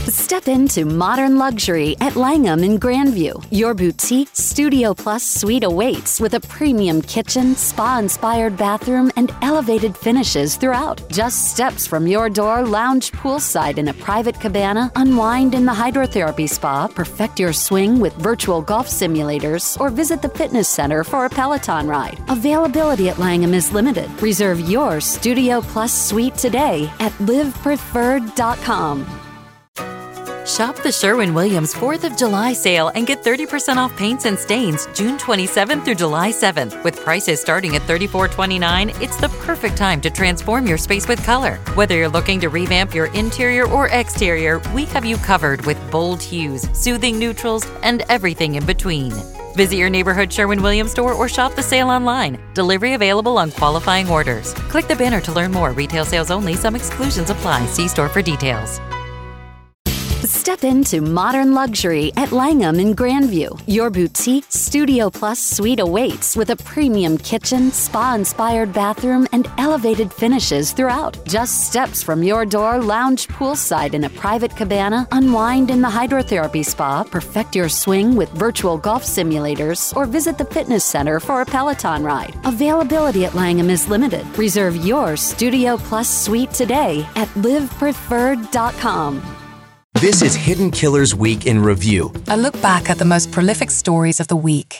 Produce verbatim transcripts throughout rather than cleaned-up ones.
Step into modern luxury at Langham in Grandview. Your boutique Studio Plus suite awaits with a premium kitchen, spa-inspired bathroom, and elevated finishes throughout. Just steps from your door, lounge poolside in a private cabana, unwind in the hydrotherapy spa, perfect your swing with virtual golf simulators, or visit the fitness center for a Peloton ride. Availability at Langham is limited. Reserve your Studio Plus suite today at live preferred dot com. Shop the Sherwin-Williams fourth of July sale and get thirty percent off paints and stains June twenty-seventh through July seventh. With prices starting at thirty-four twenty-nine, it's the perfect time to transform your space with color. Whether you're looking to revamp your interior or exterior, we have you covered with bold hues, soothing neutrals, and everything in between. Visit your neighborhood Sherwin-Williams store or shop the sale online. Delivery available on qualifying orders. Click the banner to learn more. Retail sales only. Some exclusions apply. See store for details. Step into modern luxury at Langham in Grandview. Your boutique Studio Plus suite awaits with a premium kitchen, spa-inspired bathroom, and elevated finishes throughout. Just steps from your door, lounge poolside in a private cabana, unwind in the hydrotherapy spa, perfect your swing with virtual golf simulators, or visit the fitness center for a Peloton ride. Availability at Langham is limited. Reserve your Studio Plus suite today at live preferred dot com. This is Hidden Killers Week in Review. A look back at the most prolific stories of the week.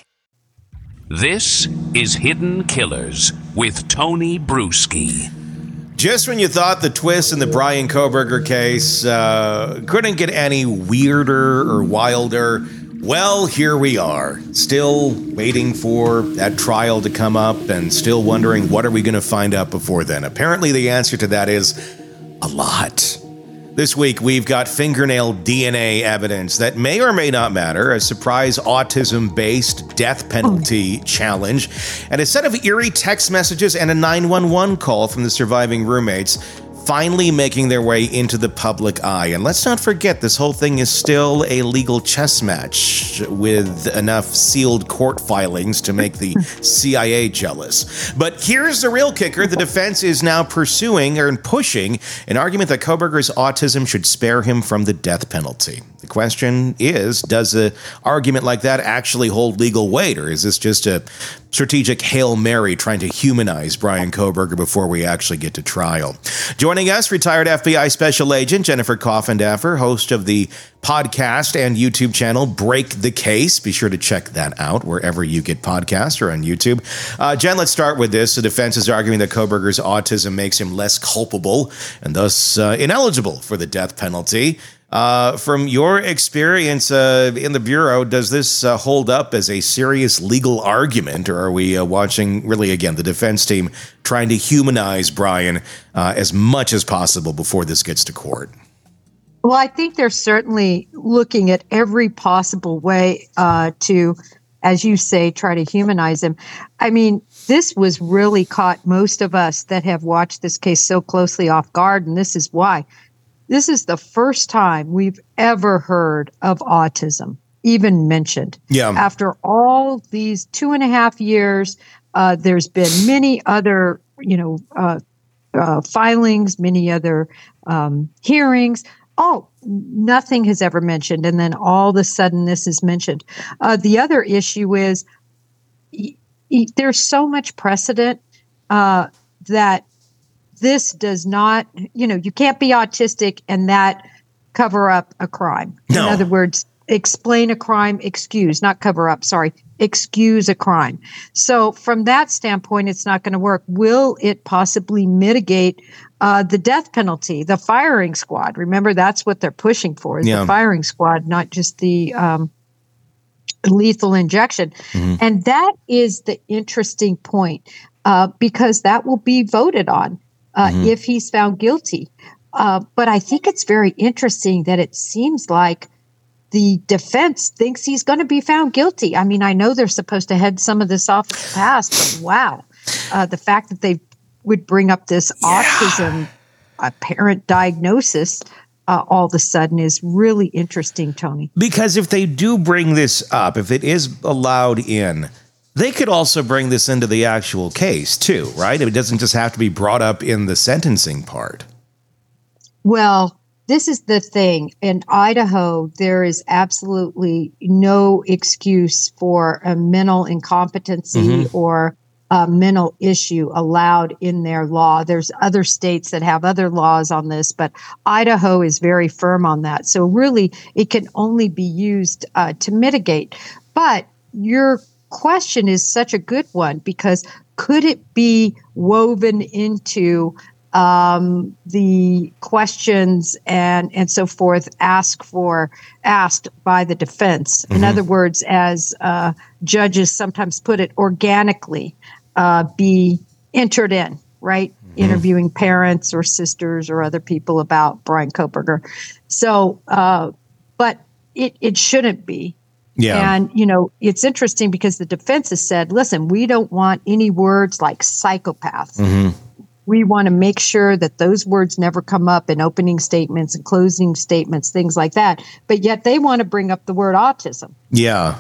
This is Hidden Killers with Tony Bruschi. Just when you thought the twist in the Bryan Kohberger case uh, couldn't get any weirder or wilder, well, here we are, still waiting for that trial to come up and still wondering what are we going to find out before then. Apparently the answer to that is a lot. This week, we've got fingernail D N A evidence that may or may not matter, a surprise autism-based death penalty challenge, and a set of eerie text messages and a nine one one call from the surviving roommates finally making their way into the public eye. And let's not forget, this whole thing is still a legal chess match with enough sealed court filings to make the C I A jealous. But here's the real kicker. The defense is now pursuing or pushing an argument that Kohberger's autism should spare him from the death penalty. The question is, does an argument like that actually hold legal weight, or is this just a strategic Hail Mary trying to humanize Bryan Kohberger before we actually get to trial? Joining us, retired F B I Special Agent Jennifer Coffindaffer, host of the podcast and YouTube channel Break the Case. Be sure to check that out wherever you get podcasts or on YouTube. Uh, Jen, let's start with this. The defense is arguing that Kohberger's autism makes him less culpable and thus uh, ineligible for the death penalty. Uh, from your experience uh, in the Bureau, does this uh, hold up as a serious legal argument, or are we uh, watching, really, again, the defense team trying to humanize Bryan uh, as much as possible before this gets to court? Well, I think they're certainly looking at every possible way uh, to, as you say, try to humanize him. I mean, this was really caught most of us that have watched this case so closely off guard, and this is why. This is the first time we've ever heard of autism, even mentioned. Yeah. After all these two and a half years, uh, there's been many other, you know, uh, uh, filings, many other um, hearings. Oh, nothing has ever mentioned. And then all of a sudden this is mentioned. Uh, the other issue is y- y- there's so much precedent uh, that this does not, you know, you can't be autistic and that cover up a crime. No. In other words, explain a crime, excuse, not cover up, sorry, excuse a crime. So from that standpoint, it's not going to work. Will it possibly mitigate uh, the death penalty, the firing squad? Remember, that's what they're pushing for, is Yeah. the firing squad, not just the um, lethal injection. Mm-hmm. And that is the interesting point uh, because that will be voted on. Uh, mm-hmm. if he's found guilty. Uh, but I think it's very interesting that it seems like the defense thinks he's going to be found guilty. I mean, I know they're supposed to head some of this off at the past, but wow, uh, the fact that they would bring up this yeah. autism apparent diagnosis uh, all of a sudden is really interesting, Tony. Because if they do bring this up, if it is allowed in, they could also bring this into the actual case, too, right? It doesn't just have to be brought up in the sentencing part. Well, this is the thing. In Idaho, there is absolutely no excuse for a mental incompetency mm-hmm. or a mental issue allowed in their law. There's other states that have other laws on this, but Idaho is very firm on that. So really, it can only be used uh, to mitigate. But your question is such a good one, because could it be woven into Um, the questions and, and so forth asked for asked by the defense? Mm-hmm. In other words, as uh, judges sometimes put it, organically uh, be entered in, right? Mm-hmm. Interviewing parents or sisters or other people about Bryan Kohberger. So, uh, but it, it shouldn't be. Yeah. And, you know, it's interesting because the defense has said, listen, we don't want any words like psychopaths. Mm-hmm. We want to make sure that those words never come up in opening statements and closing statements, things like that. But yet they want to bring up the word autism. Yeah.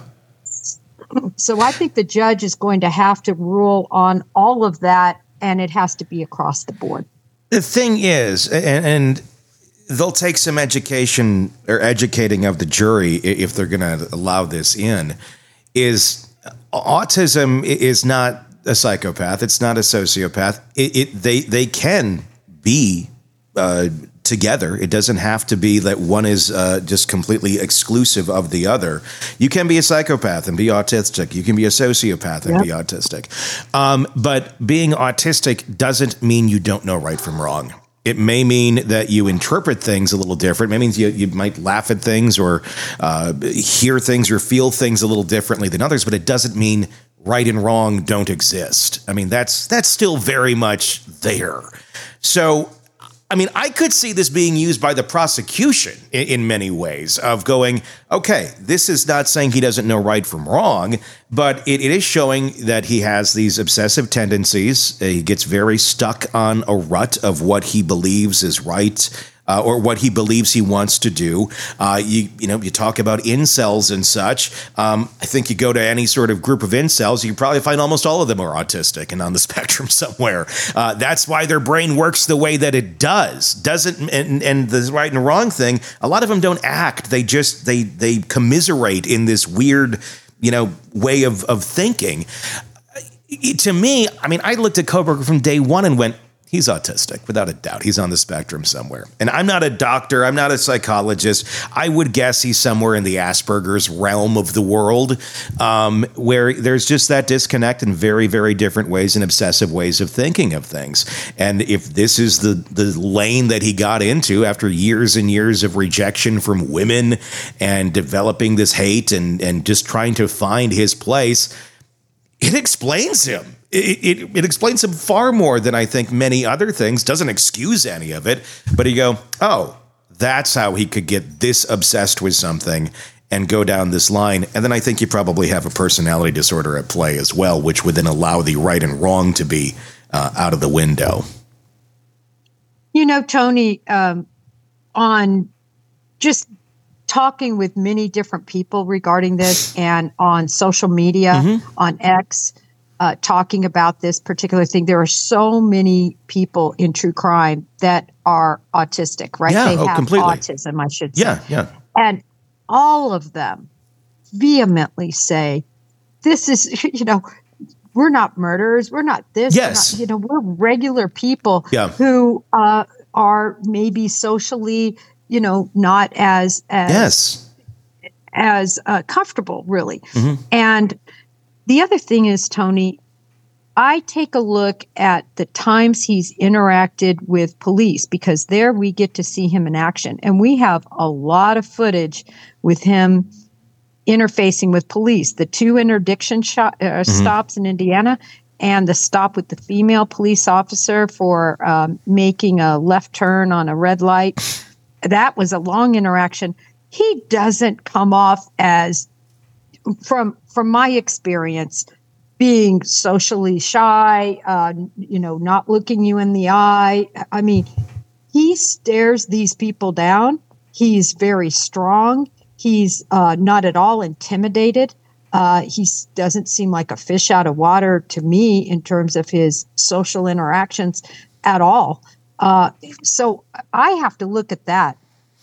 So I think the judge is going to have to rule on all of that, and it has to be across the board. The thing is, and, and they'll take some education or educating of the jury if they're going to allow this in, is autism is not a psychopath. It's not a sociopath. It, it they they can be uh, together. It doesn't have to be that one is uh, just completely exclusive of the other. You can be a psychopath and be autistic. You can be a sociopath and yep. be autistic. Um, but being autistic doesn't mean you don't know right from wrong. It may mean that you interpret things a little different. It means you, you might laugh at things or uh, hear things or feel things a little differently than others, but it doesn't mean right and wrong don't exist. I mean, that's that's still very much there. So, I mean, I could see this being used by the prosecution in, in many ways of going, okay, this is not saying he doesn't know right from wrong, but it, it is showing that he has these obsessive tendencies. He gets very stuck on a rut of what he believes is right. Uh, or what he believes he wants to do. Uh, you you know, you talk about incels and such. Um, I think you go to any sort of group of incels, you probably find almost all of them are autistic and on the spectrum somewhere. Uh, that's why their brain works the way that it does. Doesn't and, and the right and wrong thing, a lot of them don't act. They just, they they commiserate in this weird, you know, way of, of thinking. To me, I mean, I looked at Kohberger from day one and went, he's autistic, without a doubt. He's on the spectrum somewhere. And I'm not a doctor. I'm not a psychologist. I would guess he's somewhere in the Asperger's realm of the world, um, where there's just that disconnect in very, very different ways and obsessive ways of thinking of things. And if this is the, the lane that he got into after years and years of rejection from women and developing this hate and, and just trying to find his place, it explains him. It, it, it explains him far more than I think many other things. Doesn't excuse any of it. But you go, oh, that's how he could get this obsessed with something and go down this line. And then I think you probably have a personality disorder at play as well, which would then allow the right and wrong to be uh, out of the window. You know, Tony, um, on just talking with many different people regarding this and on social media, mm-hmm. on X, Uh, talking about this particular thing, there are so many people in true crime that are autistic, right? Yeah, they oh, have completely. autism, I should say. Yeah, yeah. And all of them vehemently say, this is, you know, we're not murderers. We're not this. Yes. We're not, you know, we're regular people yeah. who uh, are maybe socially, you know, not as, as, yes. as uh, comfortable, really. Mm-hmm. And the other thing is, Tony, I take a look at the times he's interacted with police, because there we get to see him in action. And we have a lot of footage with him interfacing with police. The two interdiction shot, uh, mm-hmm. stops in Indiana and the stop with the female police officer for um, making a left turn on a red light. That was a long interaction. He doesn't come off as, from from my experience, being socially shy, uh, you know, not looking you in the eye. I mean, he stares these people down. He's very strong. He's uh, not at all intimidated. Uh, he doesn't seem like a fish out of water to me in terms of his social interactions at all. Uh, so I have to look at that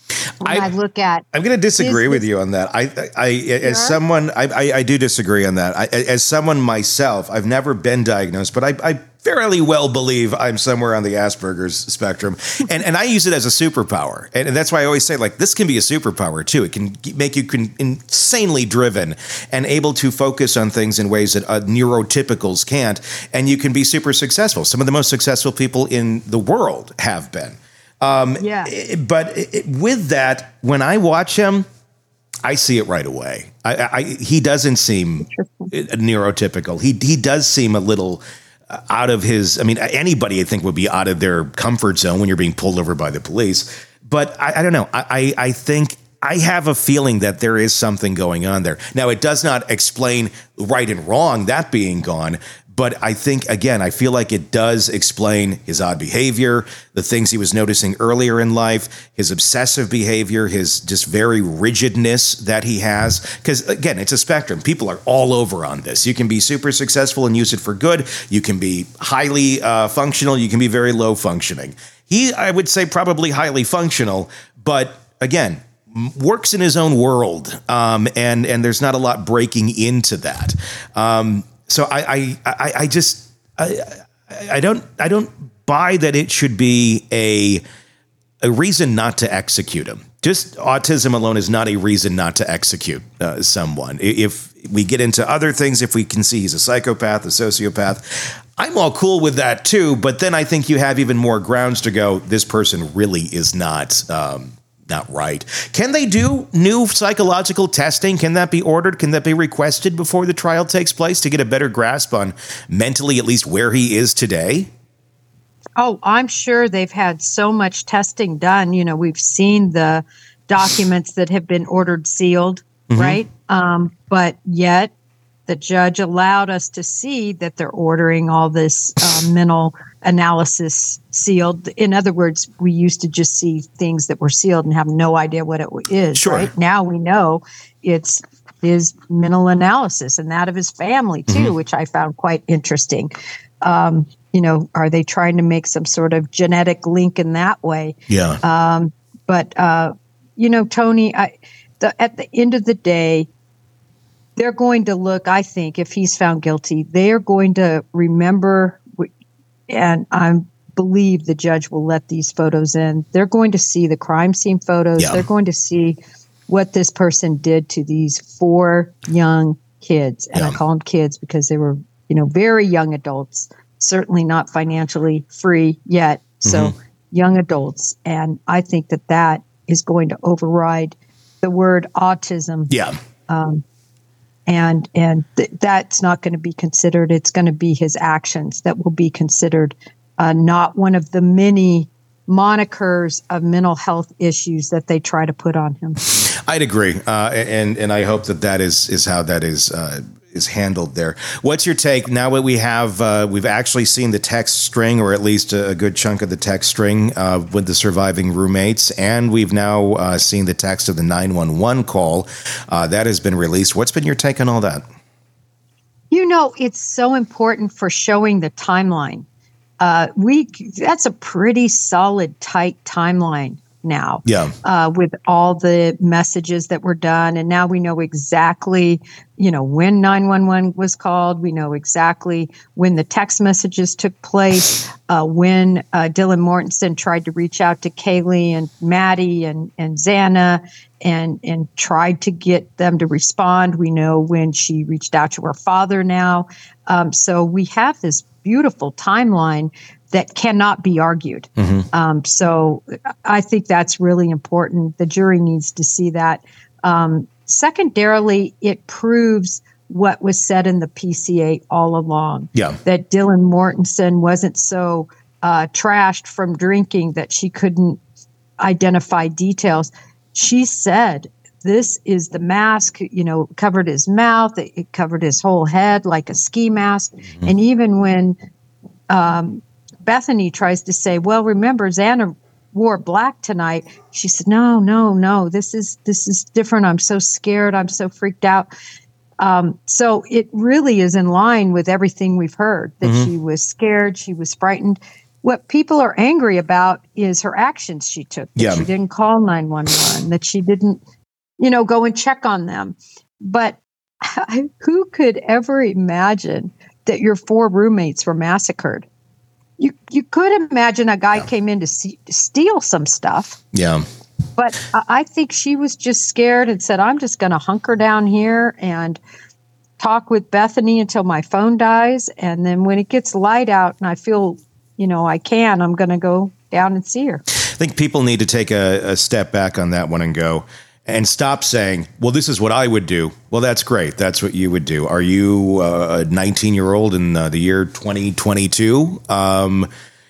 when I, I look at. I'm going to disagree with you on that. I, I, I as sure? someone, I, I, I do disagree on that. I, as someone myself, I've never been diagnosed, but I, I fairly well believe I'm somewhere on the Asperger's spectrum, and and I use it as a superpower, and, and that's why I always say, like, this can be a superpower too. It can make you can, insanely driven and able to focus on things in ways that uh, neurotypicals can't, and you can be super successful. Some of the most successful people in the world have been. Um, yeah. But it, with that, when I watch him, I see it right away. I, I, he doesn't seem neurotypical. He he does seem a little out of his. I mean, anybody I think would be out of their comfort zone when you're being pulled over by the police. But I, I don't know. I, I think I have a feeling that there is something going on there. Now, it does not explain right and wrong, that being gone. But I think, again, I feel like it does explain his odd behavior, the things he was noticing earlier in life, his obsessive behavior, his just very rigidness that he has. Because, again, it's a spectrum. People are all over on this. You can be super successful and use it for good. You can be highly uh, functional. You can be very low functioning. He, I would say, probably highly functional. But, again, works in his own world. Um, and, and there's not a lot breaking into that. Um So I, I, I just I, I don't I don't buy that it should be a a reason not to execute him. Just autism alone is not a reason not to execute uh, someone. If we get into other things, if we can see he's a psychopath, a sociopath, I'm all cool with that too. But then I think you have even more grounds to go, this person really is not um, not right. Can they do new psychological testing? Can that be ordered? Can that be requested before the trial takes place to get a better grasp on mentally at least where he is today? Oh, I'm sure they've had so much testing done. You know, we've seen the documents that have been ordered sealed, mm-hmm. right? Um, but yet the judge allowed us to see that they're ordering all this uh, mental analysis sealed. In other words, we used to just see things that were sealed and have no idea what it is. Sure. Right now we know it's his mental analysis and that of his family too, mm-hmm. which I found quite interesting. Um, you know, are they trying to make some sort of genetic link in that way? Yeah. Um, but uh, you know, Tony, I, the, at the end of the day, they're going to look, I think, if he's found guilty, they're going to remember, and I believe the judge will let these photos in. They're going to see the crime scene photos. Yeah. They're going to see what this person did to these four young kids. And yeah. I call them kids because they were, you know, very young adults, certainly not financially free yet. So mm-hmm. young adults. And I think that that is going to override the word autism. Yeah. Um, And and th- that's not going to be considered. It's going to be his actions that will be considered, uh, not one of the many monikers of mental health issues that they try to put on him. I'd agree, uh, and and I hope that that is is how that is uh, is handled there. What's your take now that we have uh, we've actually seen the text string, or at least a, a good chunk of the text string uh, with the surviving roommates, and we've now uh, seen the text of the nine one one call uh, that has been released. What's been your take on all that? You know, it's so important for showing the timeline. Uh, we that's a pretty solid, tight timeline now. Yeah. Uh, with all the messages that were done. And now we know exactly, you know, when nine one one was called. We know exactly when the text messages took place, uh, when uh, Dylan Mortensen tried to reach out to Kaylee and Maddie and, and Xana and, and tried to get them to respond. We know when she reached out to her father now. Um, so we have this beautiful timeline that cannot be argued. Mm-hmm. Um, so I think that's really important. The jury needs to see that. Um, secondarily, it proves what was said in the P C A all along. Yeah. That Dylan Mortensen wasn't so uh, trashed from drinking that she couldn't identify details. She said, this is the mask, you know, covered his mouth. It, it covered his whole head like a ski mask. Mm-hmm. And even when um, Bethany tries to say, well, remember, Xana wore black tonight. She said, no, no, no, this is this is different. I'm so scared. I'm so freaked out. Um, so it really is in line with everything we've heard, that mm-hmm. she was scared. She was frightened. what people are angry about is her actions she took. That Yeah. she didn't call nine one one, that she didn't, you know, go and check on them. But who could ever imagine that your four roommates were massacred? You you could imagine a guy Yeah. came in to, see, to steal some stuff. Yeah. But I I think she was just scared and said, I'm just going to hunker down here and talk with Bethany until my phone dies. And then when it gets light out and I feel, you know, I can, I'm going to go down and see her. I think people need to take a, a step back on that one and go and stop saying, well, this is what I would do. Well, that's great. That's what you would do. Are you uh, a nineteen-year-old in uh, the year twenty twenty-two? Um,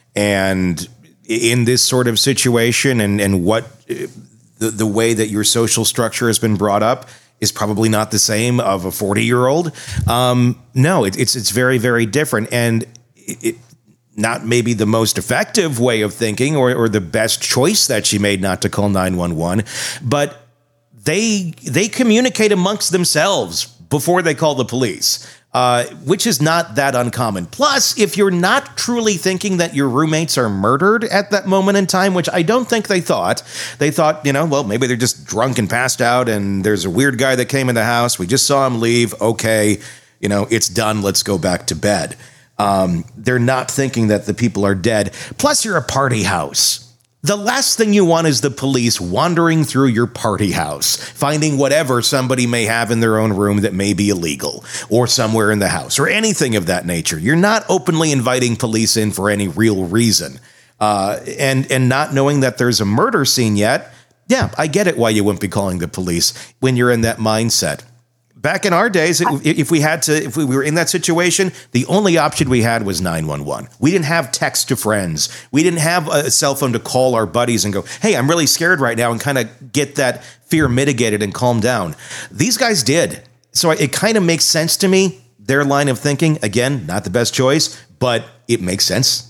and in this sort of situation and, and what uh, the, the way that your social structure has been brought up is probably not the same of a forty-year-old. Um, no, it, it's it's very, very different. And it, it not maybe the most effective way of thinking or, or the best choice that she made not to call nine one one, but they they communicate amongst themselves before they call the police, uh, which is not that uncommon. Plus, if you're not truly thinking that your roommates are murdered at that moment in time, which I don't think they thought, they thought, you know, well, maybe they're just drunk and passed out and there's a weird guy that came in the house. We just saw him leave. Okay, you know, it's done. Let's go back to bed. Um, they're not thinking that the people are dead. Plus, you're a party house. The last thing you want is the police wandering through your party house, finding whatever somebody may have in their own room that may be illegal or somewhere in the house or anything of that nature. You're not openly inviting police in for any real reason. Uh, and, and not knowing that there's a murder scene yet. Yeah, I get it why you wouldn't be calling the police when you're in that mindset. Back in our days, if we had to, if we were in that situation, the only option we had was nine one one. We didn't have text to friends. We didn't have a cell phone to call our buddies and go, hey, I'm really scared right now, and kind of get that fear mitigated and calm down. These guys did. So it kind of makes sense to me. Their line of thinking, again, not the best choice, but it makes sense.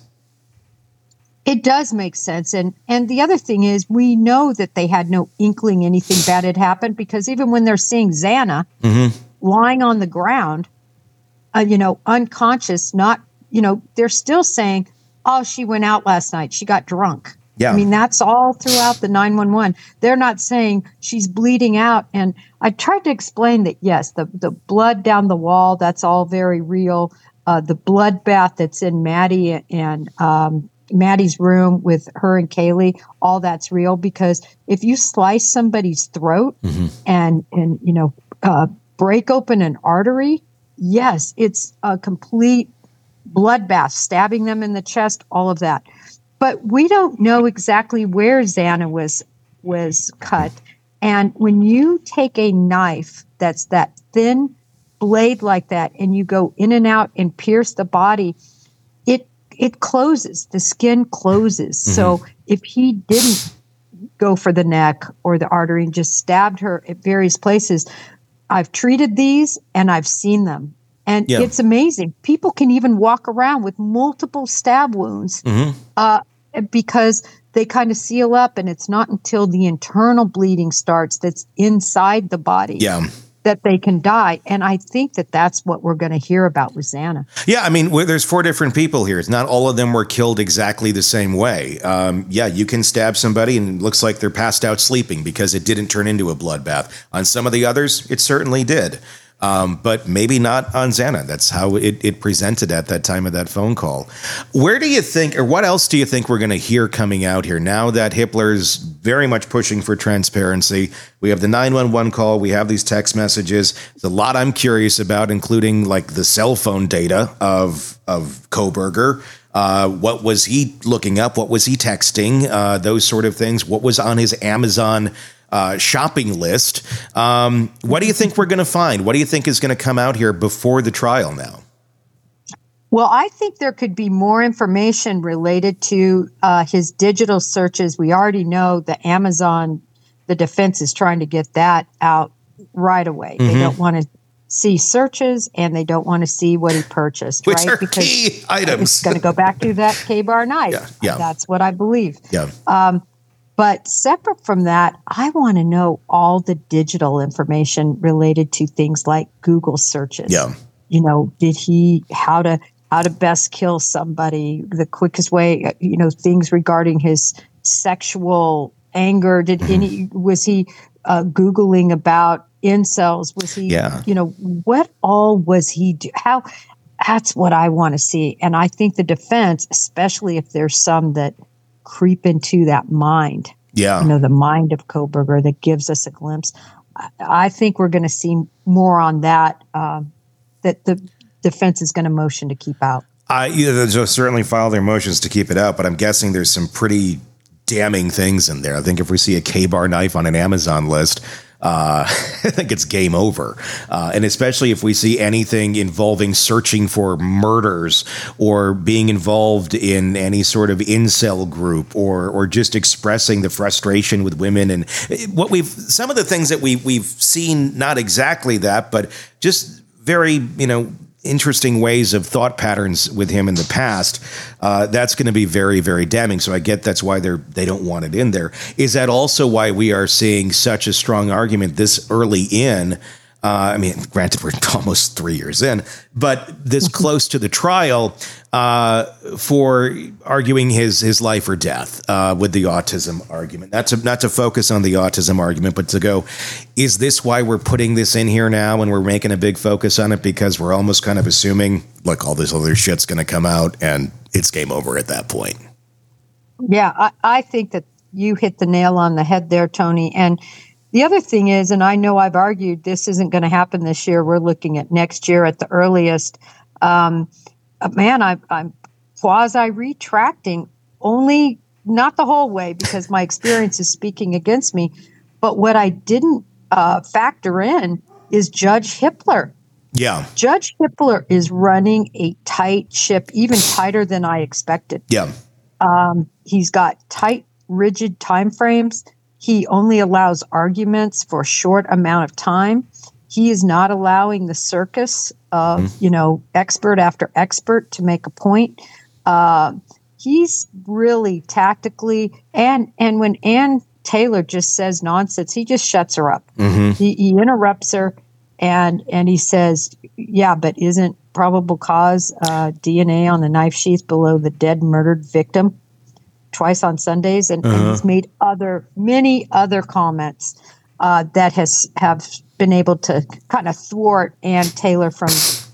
It does make sense. And and the other thing is, we know that they had no inkling anything bad had happened, because even when they're seeing Xana Mm-hmm. lying on the ground, uh, you know, unconscious, not, you know, they're still saying, oh, she went out last night. She got drunk. Yeah. I mean, that's all throughout the nine one one. They're not saying she's bleeding out. And I tried to explain that, yes, the, the blood down the wall, that's all very real. Uh, the bloodbath that's in Maddie and um, Maddie's room with her and Kaylee, all that's real, because if you slice somebody's throat Mm-hmm. and, and, you know, uh, break open an artery, yes, it's a complete bloodbath, stabbing them in the chest, all of that. But we don't know exactly where Xana was was cut. And when you take a knife that's that thin blade like that and you go in and out and pierce the body, it it closes. The skin closes. Mm-hmm. So if he didn't go for the neck or the artery and just stabbed her at various places, I've treated these and I've seen them. And Yeah. it's amazing. People can even walk around with multiple stab wounds Mm-hmm. uh, because they kind of seal up, and it's not until the internal bleeding starts that's inside the body Yeah. that they can die. And I think that that's what we're going to hear about with Xana. Yeah, I mean, well, there's four different people here. It's not all of them were killed exactly the same way. Um, yeah, you can stab somebody and it looks like they're passed out sleeping because it didn't turn into a bloodbath. On some of the others, it certainly did. Um, but maybe not on Xana. That's how it, it presented at that time of that phone call. Where do you think, or what else do you think we're going to hear coming out here now that Hippler's very much pushing for transparency? We have the nine one one call. We have these text messages. There's a lot I'm curious about, including like the cell phone data of, of Kohberger. Uh, what was he looking up? What was he texting? Uh, those sort of things. What was on his Amazon Uh, shopping list. Um, what do you think we're going to find? What do you think is going to come out here before the trial now? Well, I think there could be more information related to uh, his digital searches. We already know the Amazon, the defense is trying to get that out right away. Mm-hmm. They don't want to see searches, and they don't want to see what he purchased, Which right? are because key items. It's going to go back to that K-bar knife. Yeah, yeah. That's what I believe. Yeah. Um, But separate from that, I want to know all the digital information related to things like Google searches. Yeah. You know, did he, how to, how to best kill somebody, the quickest way, you know, things regarding his sexual anger. Did any, was he uh, Googling about incels? Was he, yeah. you know, what all was he do? How, that's what I want to see. And I think the defense, especially if there's some that creep into that mind, yeah, you know, the mind of Kohberger that gives us a glimpse. I, I think we're going to see more on that, um, that the defense is going to motion to keep out. I, yeah, they'll certainly file their motions to keep it out, but I'm guessing there's some pretty damning things in there. I think if we see a K-bar knife on an Amazon list, Uh, I think it's game over. Uh, and especially if we see anything involving searching for murders or being involved in any sort of incel group or or just expressing the frustration with women and what we've some of the things that we we've seen, not exactly that, but just very, you know, interesting ways of thought patterns with him in the past. Uh, that's going to be very, very damning. So I get that's why they're they don't want it in there. Is that also why we are seeing such a strong argument this early in? Uh, I mean, granted, we're almost three years in, but this close to the trial uh, for arguing his his life or death uh, with the autism argument. Not to not to focus on the autism argument, but to go, is this why we're putting this in here now and we're making a big focus on it because we're almost kind of assuming, look, all this other shit's going to come out and it's game over at that point. Yeah, I, I think that you hit the nail on the head there, Tony. And the other thing is, and I know I've argued this isn't going to happen this year. We're looking at next year at the earliest. Um, man, I, I'm quasi-retracting, only not the whole way because my experience is speaking against me. But what I didn't uh, factor in is Judge Hippler. Yeah. Judge Hippler is running a tight ship, even tighter than I expected. Yeah. Um, he's got tight, rigid timeframes. He only allows arguments for a short amount of time. He is not allowing the circus of, mm-hmm. you know, expert after expert to make a point. Uh, he's really tactically, and and when Ann Taylor just says nonsense, he just shuts her up. Mm-hmm. He, he interrupts her, and and he says, "Yeah, but isn't probable cause uh, D N A on the knife sheath below the dead murdered victim?" Twice on Sundays, and, uh-huh. and he's made other many other comments uh, that has have been able to kind of thwart Ann Taylor from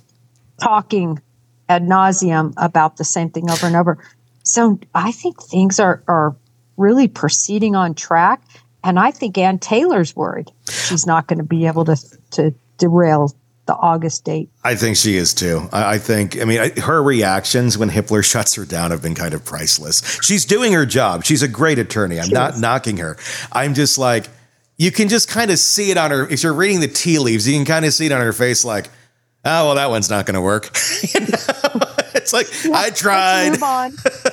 talking ad nauseum about the same thing over and over. So I think things are are really proceeding on track, and I think Ann Taylor's worried she's not going to be able to to derail the August date. I think she is too. I, I think, I mean, I, her reactions when Hippler shuts her down have been kind of priceless. She's doing her job. She's a great attorney. I'm she not is. knocking her. I'm just like, you can just kind of see it on her. If you're reading the tea leaves, you can kind of see it on her face like, oh, well, that one's not going to work. You know? It's like, yeah, I tried. Let's move on.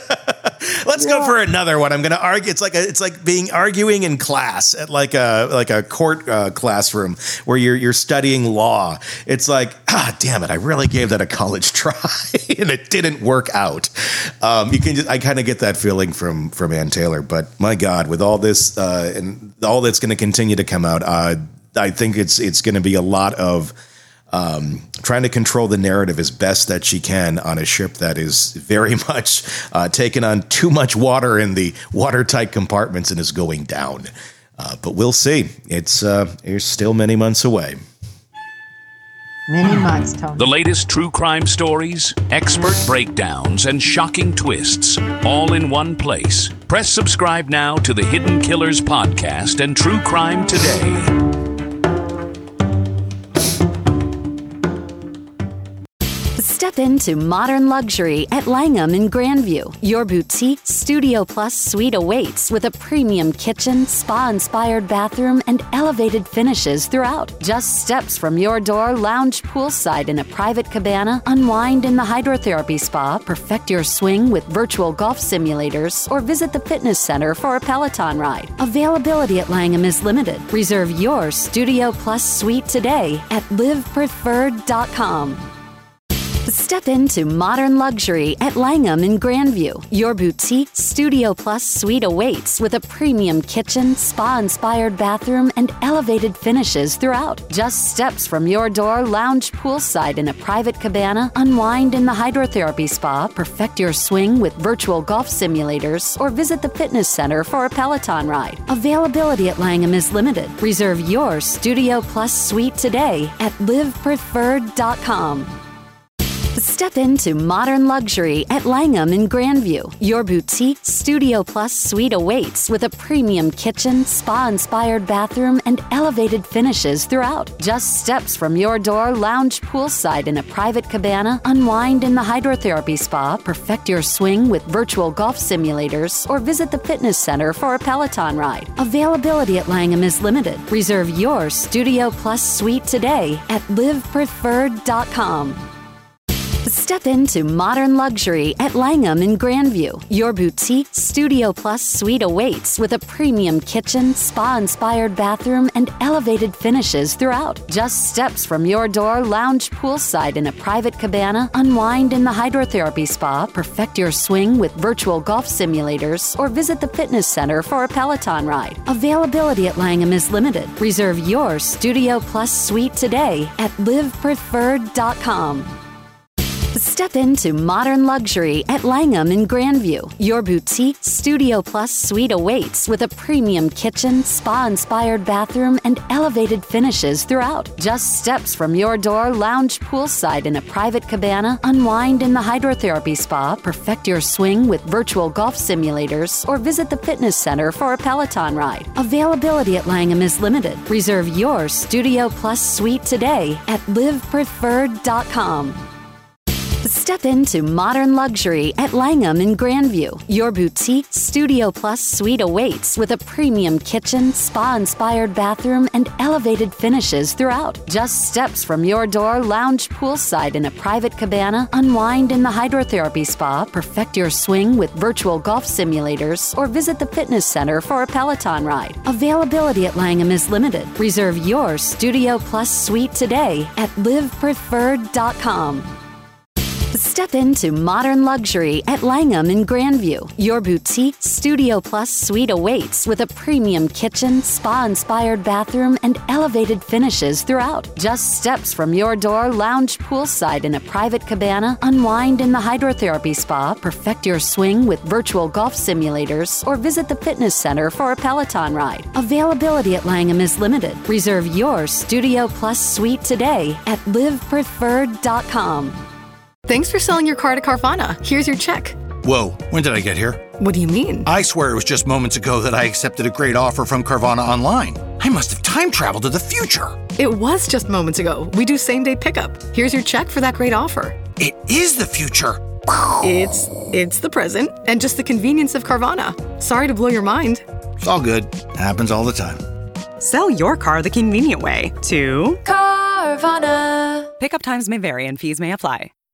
Let's yeah. go for another one. I'm going to argue. It's like a, it's like being arguing in class at like a like a court uh, classroom where you're you're studying law. It's like, ah, damn it! I really gave that a college try and it didn't work out. Um, you can just, I kind of get that feeling from from Ann Taylor. But my God, with all this uh, and all that's going to continue to come out, uh, I think it's it's going to be a lot of. Um, trying to control the narrative as best that she can on a ship that is very much uh, taking on too much water in the watertight compartments and is going down. Uh, but we'll see. It's uh, it's still many months away. Many months, Tony. The latest true crime stories, expert breakdowns, and shocking twists, all in one place. Press subscribe now to the Hidden Killers podcast and True Crime Today. Step into modern luxury at Langham in Grandview. Your boutique Studio Plus suite awaits with a premium kitchen, spa-inspired bathroom, and elevated finishes throughout. Just steps from your door, lounge poolside in a private cabana, unwind in the hydrotherapy spa, perfect your swing with virtual golf simulators, or visit the fitness center for a Peloton ride. Availability at Langham is limited. Reserve your Studio Plus suite today at live preferred dot com. Step into modern luxury at Langham in Grandview. Your boutique Studio Plus suite awaits with a premium kitchen, spa-inspired bathroom, and elevated finishes throughout. Just steps from your door, lounge poolside in a private cabana, unwind in the hydrotherapy spa, perfect your swing with virtual golf simulators, or visit the fitness center for a Peloton ride. Availability at Langham is limited. Reserve your Studio Plus suite today at live preferred dot com. Step into modern luxury at Langham in Grandview. Your boutique Studio Plus suite awaits with a premium kitchen, spa-inspired bathroom, and elevated finishes throughout. Just steps from your door, lounge poolside in a private cabana, unwind in the hydrotherapy spa, perfect your swing with virtual golf simulators, or visit the fitness center for a Peloton ride. Availability at Langham is limited. Reserve your Studio Plus suite today at live preferred dot com. Step into modern luxury at Langham in Grandview. Your boutique Studio Plus suite awaits with a premium kitchen, spa-inspired bathroom, and elevated finishes throughout. Just steps from your door, lounge poolside in a private cabana, unwind in the hydrotherapy spa, perfect your swing with virtual golf simulators, or visit the fitness center for a Peloton ride. Availability at Langham is limited. Reserve your Studio Plus suite today at live preferred dot com. Step into modern luxury at Langham in Grandview. Your boutique Studio Plus suite awaits with a premium kitchen, spa-inspired bathroom, and elevated finishes throughout. Just steps from your door, lounge poolside in a private cabana, unwind in the hydrotherapy spa, perfect your swing with virtual golf simulators, or visit the fitness center for a Peloton ride. Availability at Langham is limited. Reserve your Studio Plus suite today at live preferred dot com. Step into modern luxury at Langham in Grandview. Your boutique Studio Plus suite awaits with a premium kitchen, spa-inspired bathroom, and elevated finishes throughout. Just steps from your door, lounge poolside in a private cabana, unwind in the hydrotherapy spa, perfect your swing with virtual golf simulators, or visit the fitness center for a Peloton ride. Availability at Langham is limited. Reserve your Studio Plus suite today at live preferred dot com. Step into modern luxury at Langham in Grandview. Your boutique Studio Plus suite awaits with a premium kitchen, spa-inspired bathroom, and elevated finishes throughout. Just steps from your door, lounge poolside in a private cabana, unwind in the hydrotherapy spa, perfect your swing with virtual golf simulators, or visit the fitness center for a Peloton ride. Availability at Langham is limited. Reserve your Studio Plus suite today at live preferred dot com. Thanks for selling your car to Carvana. Here's your check. Whoa, when did I get here? What do you mean? I swear it was just moments ago that I accepted a great offer from Carvana online. I must have time traveled to the future. It was just moments ago. We do same-day pickup. Here's your check for that great offer. It is the future. It's it's the present and just the convenience of Carvana. Sorry to blow your mind. It's all good. Happens all the time. Sell your car the convenient way to Carvana. Pickup times may vary and fees may apply.